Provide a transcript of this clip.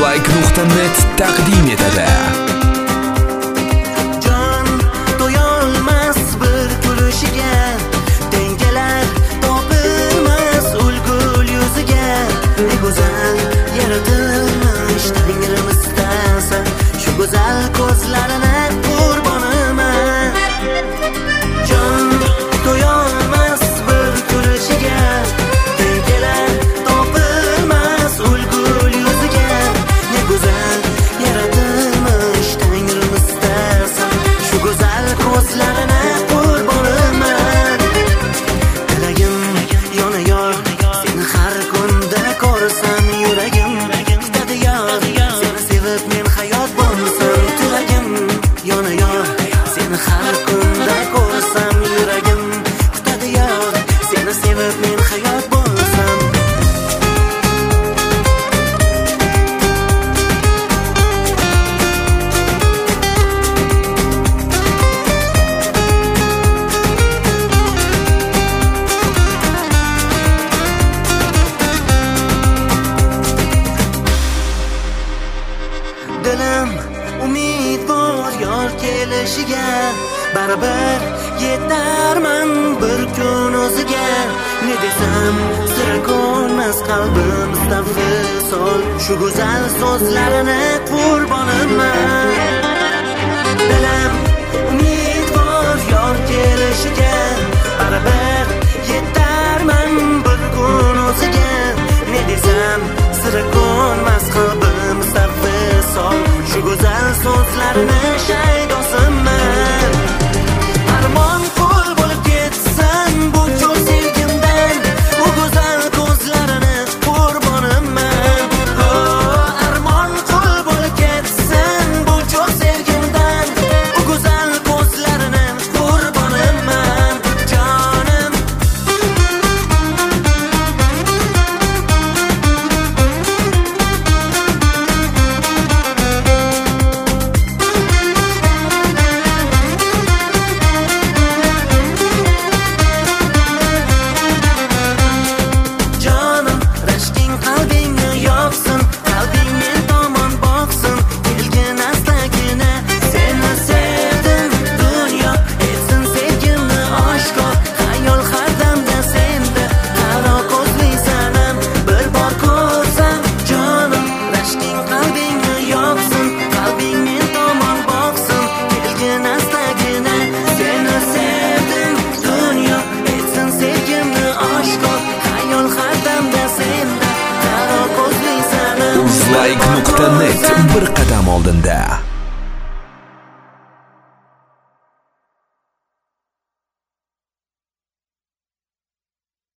Uzlike.net taqdim etadi. Jon to'yolmas bir kulishiga, tengalar topilmas ulgul yuziga. Ne go'zal yaratilmish Tangrim istasa, shu go'zal ko'zlarini qurboniman. Jon to'yolmas bir kulishiga, tengalar topilmas ulgul yuziga. Ne go'zal yaratilmish Tangrim istasa, shu go'zal ko'zlarini qurboniman. Tilagim yonayor, seni har kunda ko'rsam yuragim qitadi yor. Seni sevib men hayot bo'lsam, tilagim yonayor, seni har kunda ko'rsam yuragim qitadi yor. Seni sevib men hayot bo'lsam. Dilim umid bor yor kelishiga, baribir yetarman bir kun o'ziga. Ne desam sira ko'rmas qalbim istafisol, shu go'zal so'zlarini qurboniman. Dilim umid bor yor kelishiga, baribir yetarman bir kun o'ziga. Ne desam sira ko'rmas qalbim istafisol, shu go'zal so'zlarini shaydosiman. Armon qul bo'lib ketsin bu cho'l sevgimdan, u go'zal ko'zlarini qurboniman. Armon qul bo'lib ketsin bu cho'l sevgimdan, u go'zal ko'zlarini qurboniman. Jonim Jonim, rashking qalbingni yoqsin, qalbing men tomon boqsin. Kelgin astagina, seni sevdim, dunyo etsin sevgimni oshkor. Xayol har damda senda, qaro ko'zli sanam bir bor ko'rsam. Jonim, rashking qalbingni yoqsin, qalbing men tomon boqsin. Kelgin astagina, seni sevdim, dunyo etsin sevgimni oshkor. Xayol har damda senda, qaro ko'zli sanam Uzlike.net bir qadam oldinda.